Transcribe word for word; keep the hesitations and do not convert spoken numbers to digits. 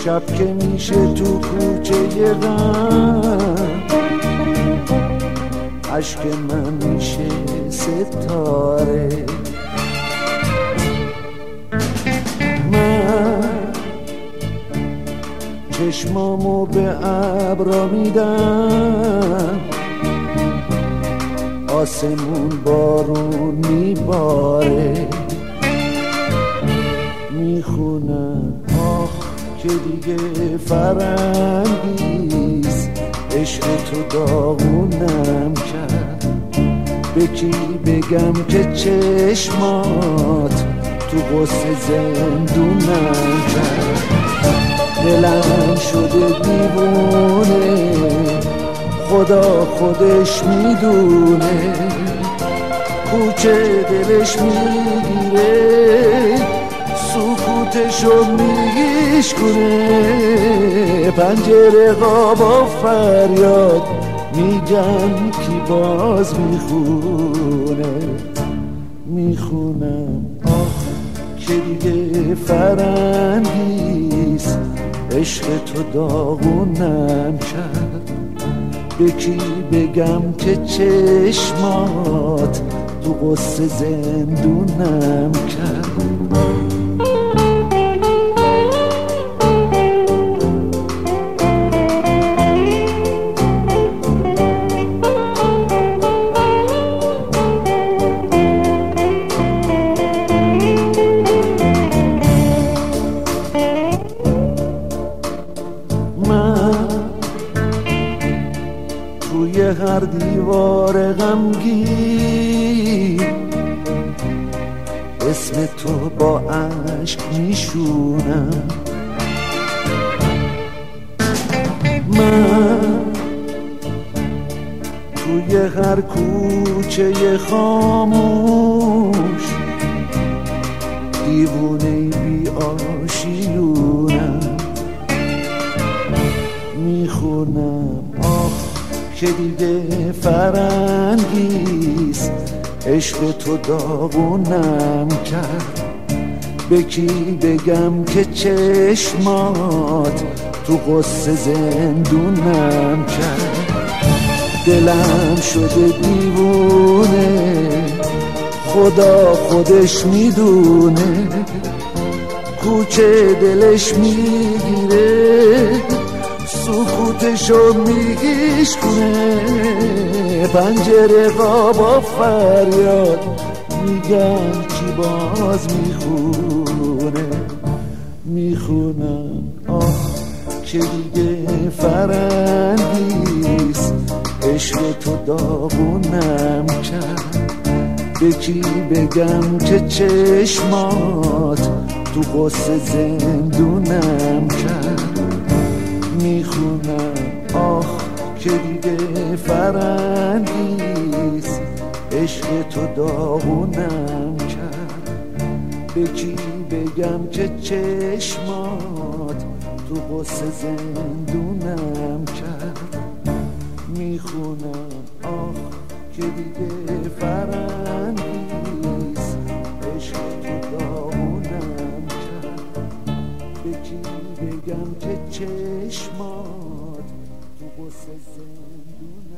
شب که میشه تو کوچه غم عشق من میشه ستاره. من چشمامو به ابرا میدم، آسمون بارون میباره. میخونم آخ که دیگه فرنگیست، عشق تو داغونم کرد. به کی بگم که چشمات تو غصه زندونم کرد. دلم شده دیوونه، خدا خودش میدونه. کوچه دلش میگیره، سکوتشو میشکنه. پنجره قابا فریاد میگن کی باز میخونه. میخونم آخ که دیگه فرنگیست، عشق تو داغونم کرد. به کی بگم که چشمات تو غصه زندونم کرد. توی هر دیوار غمگین اسم تو با عشق میشونم. من توی هر کوچه خاموش دیوونه بی آشیونم. میخونم آخ که دیگه فرنگیست، عشق تو داغونم کرد. به کی بگم که چشمات تو غصه زندونم کرد. دلم شده دیوونه، خدا خودش میدونه. کوچه دلش میگیره، سکوتشو میشکنه. پنجره قابا فریاد میگن کی باز میخونه. میخونم آه که دیگه فرنگیست، عشق تو داغونم کرد. به کی بگم که چشمات تو غصه زندونم کرد. میخونم آخ که دیگه فرنگیست، عشق تو داغونم کرد. به کی بگم که چشمات تو غصه زندونم کرد. میخونم آخ که دیگه فرنگیست، عشق تو داغونم کرد. به کی بگم که چشمات تو غصه زندونم